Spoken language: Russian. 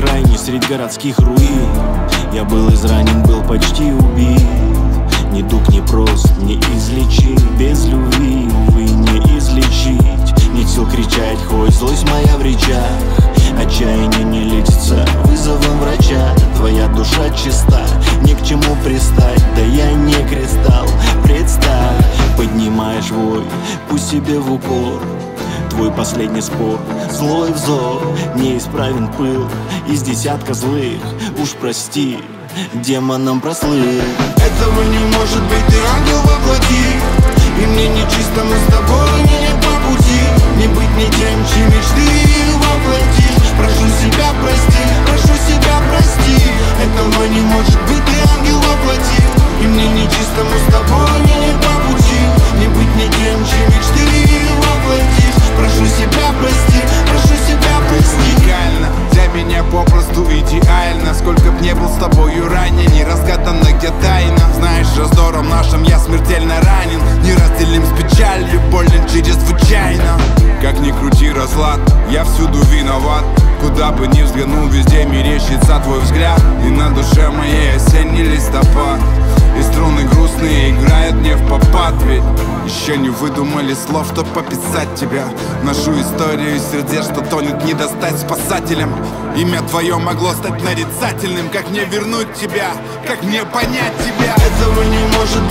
окраине, средь городских руин. Я был изранен, был почти убит. Недуг непрост, не излечить. Без любви, увы, не излечить. Нет сил кричать, хоть злость моя в речах. Отчаяние не лечится вызовом врача. Твоя душа чиста, ни к чему пристать. Да я не кристалл, представь. Поднимаешь вой, пусть себе в упор. Твой последний спор, злой взор. Неисправен пыл из десятка злых. Уж прости, демоном прослыл. Этого не может быть, ты ангел во плоти. И мне не чисто, мы с тобой не по пути. Не быть ни тем, чьи мечты воплотишь. Прошу себя прости, прошу себя прости. Этого не может быть, ты ангел во плоти. И мне не чисто, мы с тобой не по пути. Не быть ни тем, чьи мечты воплотишь. Прошу себя прости, прошу себя прости. Уникально, для меня попросту идеально. Сколько б не был с тобою ранее, не разгадана где тайна. Знаешь, раздором нашим я смертельно ранен. Неразделим с печалью, болен чрезвычайно. Как ни крути разлад, я всюду виноват. Куда бы ни взглянул, везде мерещится твой взгляд. И на душе моей осенний листопад. И струны грустные играют мне в попад. Ведь еще не выдумали слов, чтоб пописать тебя. Ношу историю из сердец, что тонет, не достать спасателям. Имя твое могло стать нарицательным. Как мне вернуть тебя? Как мне понять тебя? Этого не может